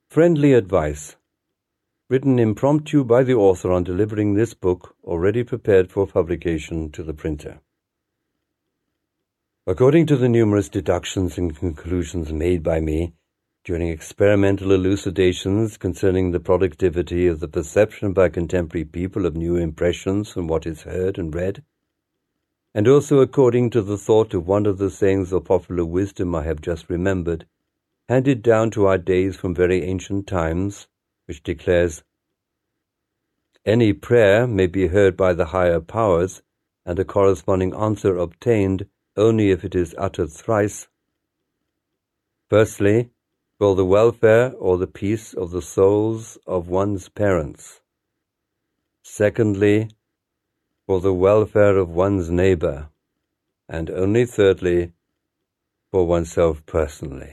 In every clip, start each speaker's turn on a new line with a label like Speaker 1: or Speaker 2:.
Speaker 1: Friendly advice, written impromptu by the author on delivering this book, already prepared for publication to the printer. According to the numerous deductions and conclusions made by me during experimental elucidations concerning the productivity of the perception by contemporary people of new impressions from what is heard and read, and also according to the thought of one of the sayings of popular wisdom I have just remembered, handed down to our days from very ancient times, which declares, "Any prayer may be heard by the higher powers, and a corresponding answer obtained only if it is uttered thrice. Firstly, for the welfare or the peace of the souls of one's parents. Secondly, for the welfare of one's neighbor. And only thirdly, for oneself personally."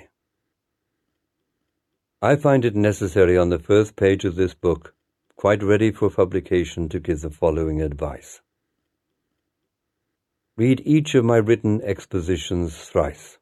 Speaker 1: I find it necessary on the first page of this book, quite ready for publication, to give the following advice. Read each of my written expositions thrice.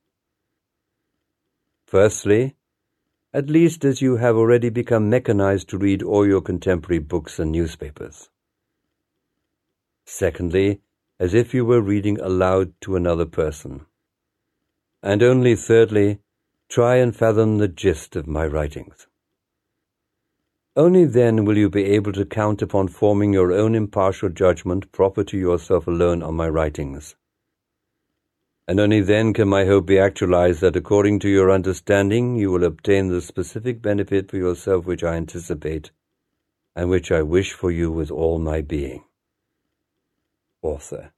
Speaker 1: Firstly, at least as you have already become mechanized to read all your contemporary books and newspapers. Secondly, as if you were reading aloud to another person. And only thirdly, try and fathom the gist of my writings. Only then will you be able to count upon forming your own impartial judgment proper to yourself alone on my writings. And only then can my hope be actualized that according to your understanding you will obtain the specific benefit for yourself which I anticipate, and which I wish for you with all my being. Author.